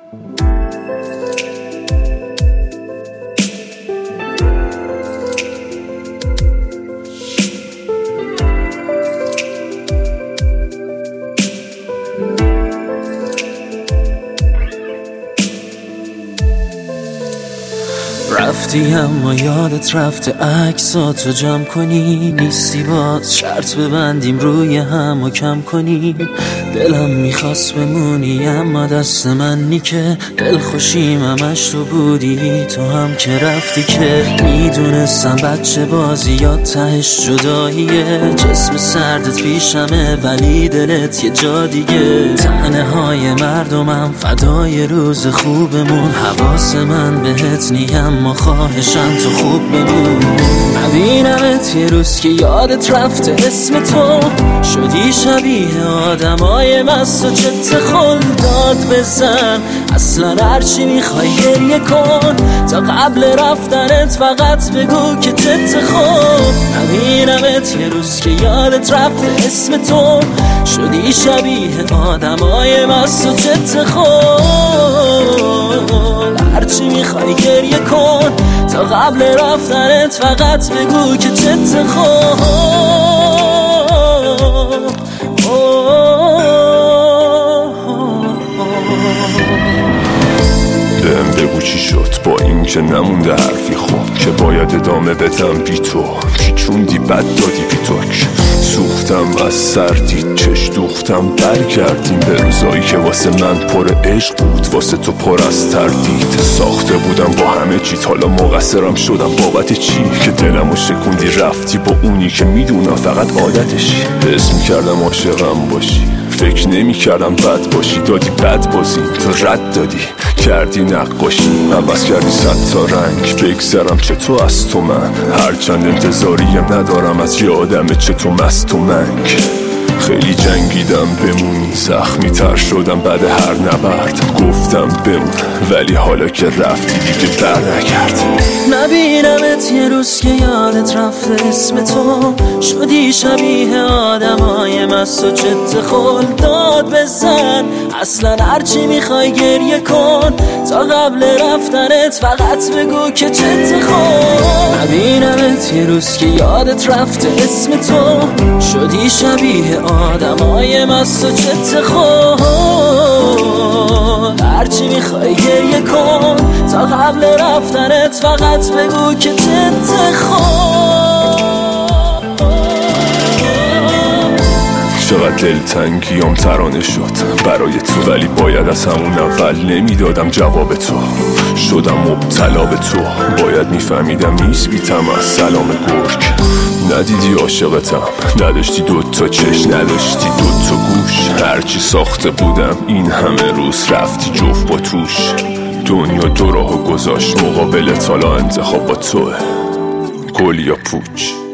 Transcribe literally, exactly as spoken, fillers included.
رفتی اما یادت رفته عکساتو جمع کنی، نیستی باز شرط ببندیم روی هم و کم کنیم. دلم میخواست بمونی اما دست من نی که دلخوشیم همش تو بودی، تو هم که رفتی که میدونستم بچه بازی یا تهش جداییه. جسم سردت پیشمه ولی دلت یه جا دیگه. تنه های مردمم فدای روز خوبمون، حواس من بهت نیم اما خواهشم تو خوب بمون. نبینمت یه روز که یادت رفته اسم تو، شدی شبیه آدمای مست و چت خلداد بزن. اصلا هرچی میخوای گریه کن، تا قبل رفتنت فقط بگو که چت خود. نبینمت یه روز که یادت رفته اسم تو، شدی شبیه آدمای مست و چت خود. هرچی میخوای گریه کن، تا قبل رفتنت فقط بگو که چت خود. بهم بگو چی شد با این که نمونده حرفی خوب، که باید ادامه بدم بی تو. پیچوندی بد دادی بی ترک، سوختم از سردی چش دوختم. برگردیم به روزایی که واسه من پر عشق بود، واسه تو پر از تردید. ساخته بودم با همه چیز، حالا مقصرم شدم بابت چی؟ که دلمو شکوندی رفتی با اونی که میدونم فقط عادتشی. حس میکردم عاشقم باشی، فکر نمی کردم بد باشی. دادی بد بازی تو رد دادی، کردی نقاشی، عوض کردی صد تا رنگ. بگذرم چطور از تو من، هرچند انتظاریم ندارم از یه آدم چطور مست و منگ. خیلی جنگیدم بمونی، زخمی تر شدم بعد هر نبرد. گفتم بمون ولی حالا که رفتی دیگه بر نگرد. نبینمت یه روز که یادت رفته اسم تو، شدی شبیه آدمای مست و چت خلداد بزن. اصلا هرچی میخوای گریه کن، تا قبل رفتنت فقط بگو که چت خود. نبینمت یه روز که یادت رفته اسم تو، شدی شبیه آدمای مست و چت خود. هرچی میخوای گریه کن، تا قبل رفتنت فقط بگو که چت خود. چقدر دلتنگیام ترانه شد برای تو، ولی باید از همون اول نمیدادم جواب تو. شدم مبتلا به تو، باید میفهمیدم نیست بیتم از سلام گرگ. ندیدی عاشقتم، نداشتی دوتا چش، نداشتی دوتا گوش. هرچی ساخته بودم این همه روز رفتی جفت با توش. دنیا دو راهو گذاشت مقابل، حالا انتخاب با توه، گل یا پوچ.